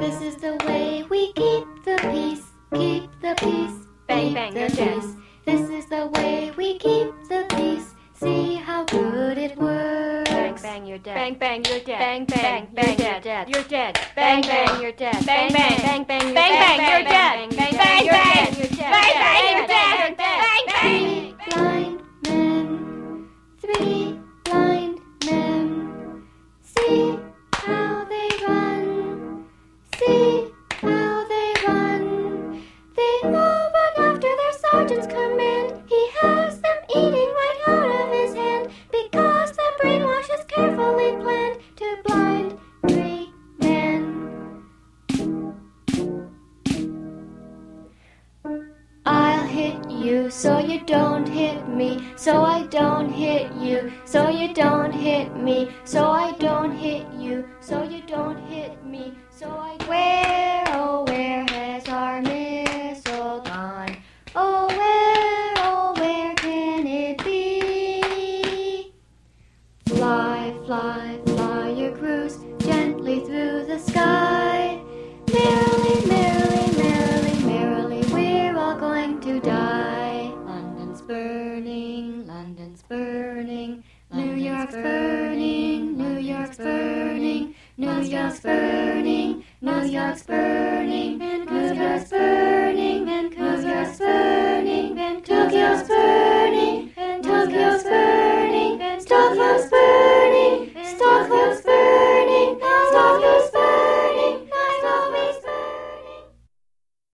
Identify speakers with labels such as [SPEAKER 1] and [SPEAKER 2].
[SPEAKER 1] This is the way we keep the peace. Keep the peace.
[SPEAKER 2] Bang, bang, you're dead.
[SPEAKER 1] This is the way we keep the peace. See how good it works.
[SPEAKER 2] Bang, bang, you're dead. Bang, bang, you're dead. Bang, bang, bang, you're dead. You're dead. Bang, bang, you're dead. Bang, bang, bang, bang, you're dead. Bang, bang, you're dead. Bang, bang, you're dead. Bang, bang, you're dead. Bang, bang.
[SPEAKER 1] Blind men, 3 blind men. See how they run. See how they run. They move on after their sergeant's command. He has them eating right out of his hand, because the brainwash is carefully planned to blind 3 men. I'll hit you so you don't hit me, so I don't hit you, so you don't hit me, so I don't hit you, so you don't hit me, so I don't. Where, oh where has our missile gone? Oh where can it be? Fly, fly, fly your cruise gently through the sky. Merrily, merrily, merrily, merrily, we're all going to die. London's burning, London's burning, New York's burning, New York's burning, New York's burning, New York's burning, Vancouver's burning, Vancouver's burning,